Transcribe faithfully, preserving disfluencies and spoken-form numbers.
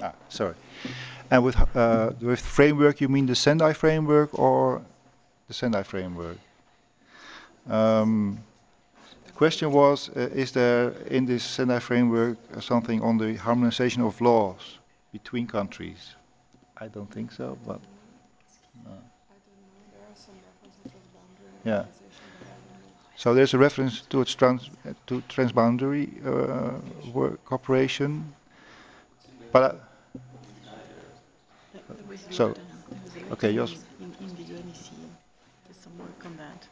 Ah, sorry. And with uh, with framework, you mean the Sendai framework or the Sendai framework? Um, the question was, uh, is there in this Sendai framework uh, something on the harmonization of laws between countries? I don't think so, but uh, yeah. So there's a reference to its trans to transboundary uh, work cooperation, but uh, There was so work done. There was a okay, letter just in, in, in the U N E C. There's some work on that.